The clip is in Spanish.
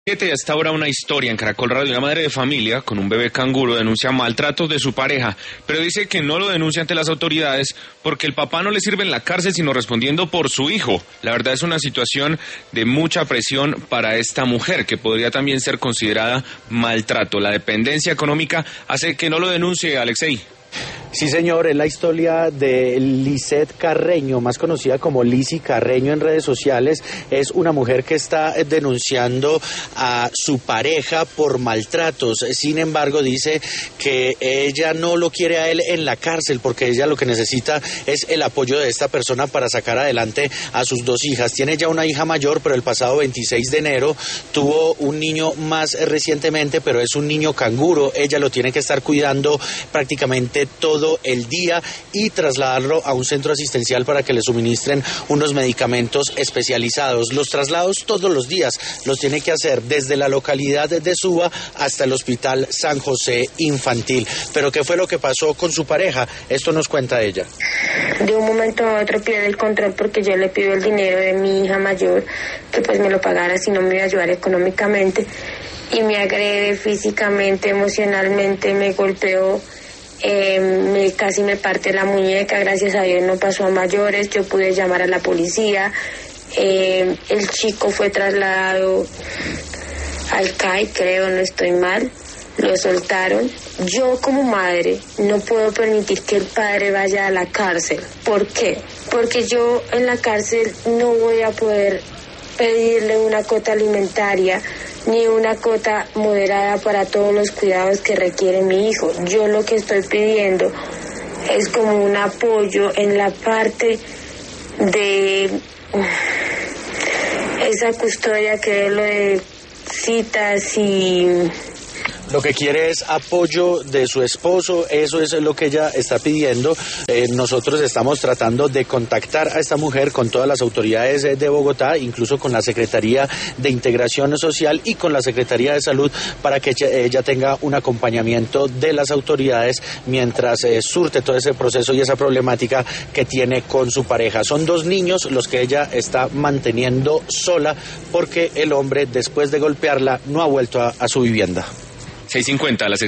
Y hasta ahora una historia en Caracol Radio. Una madre de familia con un bebé canguro denuncia maltratos de su pareja, pero dice que no lo denuncia ante las autoridades porque el papá no le sirve en la cárcel sino respondiendo por su hijo. La verdad es una situación de mucha presión para esta mujer, que podría también ser considerada maltrato. La dependencia económica hace que no lo denuncie, Alexei. Sí, señor, es la historia de Lisette Carreño, más conocida como Lizzy Carreño en redes sociales. Es una mujer que está denunciando a su pareja por maltratos. Sin embargo, dice que ella no lo quiere a él en la cárcel porque ella lo que necesita es el apoyo de esta persona para sacar adelante a sus dos hijas. Tiene ya una hija mayor, pero el pasado 26 de enero tuvo un niño más recientemente, pero es un niño canguro. Ella lo tiene que estar cuidando prácticamente todo el día y trasladarlo a un centro asistencial para que le suministren unos medicamentos especializados. Los traslados todos los días los tiene que hacer desde la localidad de Suba hasta el Hospital San José Infantil. Pero ¿qué fue lo que pasó con su pareja? Esto nos cuenta ella. De un momento a otro pierde el control porque yo le pido el dinero de mi hija mayor, que pues me lo pagara si no me iba a ayudar económicamente, y me agrede físicamente, emocionalmente, me golpeó. Casi me parte la muñeca. Gracias a Dios no pasó a mayores. Yo pude llamar a la policía. El chico fue trasladado al CAI, creo, no estoy mal. Lo soltaron. Yo como madre no puedo permitir que el padre vaya a la cárcel. ¿Por qué? Porque yo en la cárcel no voy a poder pedirle una cuota alimentaria ni una cuota moderada para todos los cuidados que requiere mi hijo. Yo lo que estoy pidiendo es como un apoyo en la parte de esa custodia que es lo de citas y... Lo que quiere es apoyo de su esposo, eso es lo que ella está pidiendo. Nosotros estamos tratando de contactar a esta mujer con todas las autoridades de Bogotá, incluso con la Secretaría de Integración Social y con la Secretaría de Salud, para que ella tenga un acompañamiento de las autoridades mientras surte todo ese proceso y esa problemática que tiene con su pareja. Son dos niños los que ella está manteniendo sola porque el hombre, después de golpearla, no ha vuelto a su vivienda. 6:50,